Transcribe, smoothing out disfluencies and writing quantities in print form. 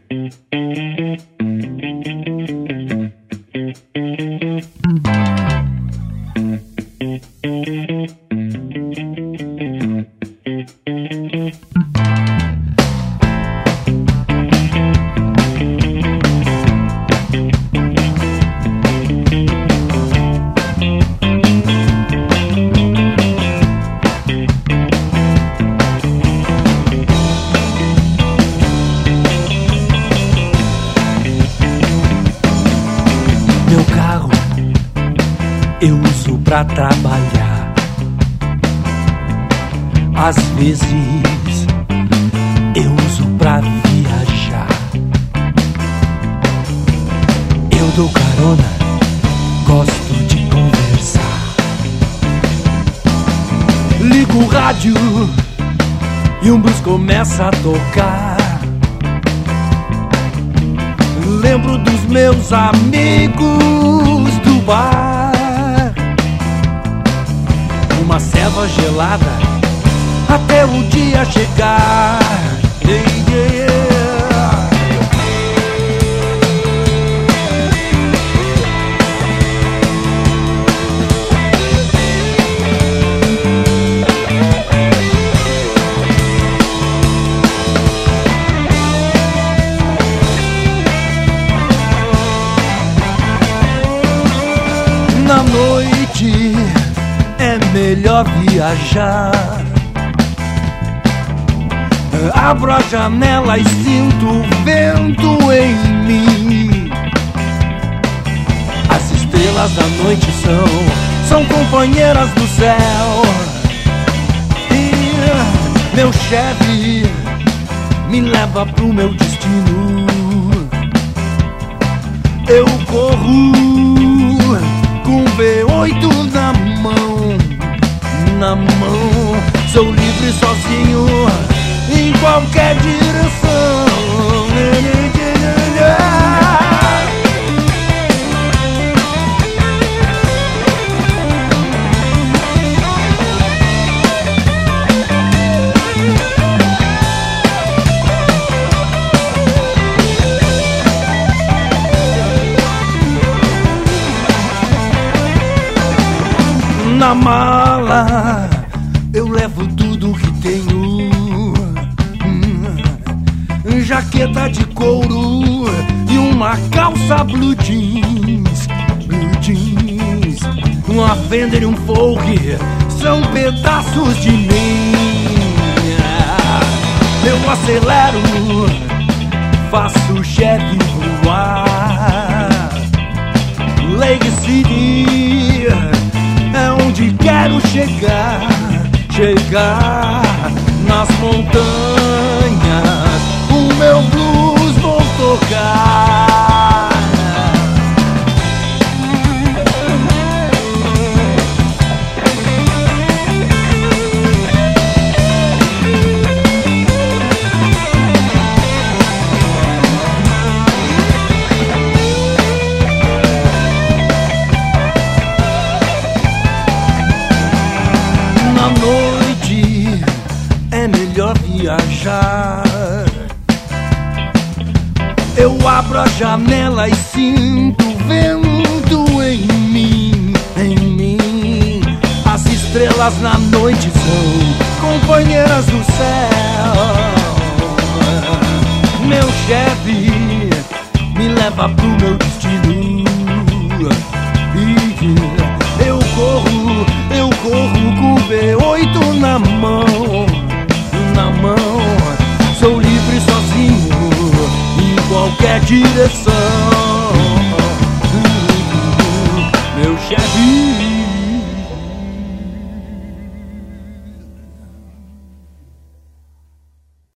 Meu carro eu uso pra trabalhar. Às vezes eu uso pra viajar. Eu dou carona, gosto de conversar. Ligo o rádio e um blues começa a tocar. Lembro dos meus amigos do bar. Uma ceva gelada até o dia chegar. Yeah, yeah. Na noite é melhor viajar. Abro a janela e sinto o vento em mim. As estrelas da noite são companheiras do céu. E meu chefe me leva pro meu destino. Eu corro com V8 na mão, sou livre sozinho em qualquer direção. Na mala eu levo tudo que tenho. Jaqueta de couro e uma calça blue jeans. Uma Fender e um Folk são pedaços de mim. Eu acelero, faço o chefe voar. Lake City é onde quero chegar nas montanhas. O meu blues vou tocar. Na noite é melhor viajar. Eu abro a janela e sinto o vento em mim. As estrelas na noite são companheiras do céu. Meu chefe me leva pro meu destino. Eu corro com V8 na mão. Sou livre sozinho em qualquer direção. Meu chefe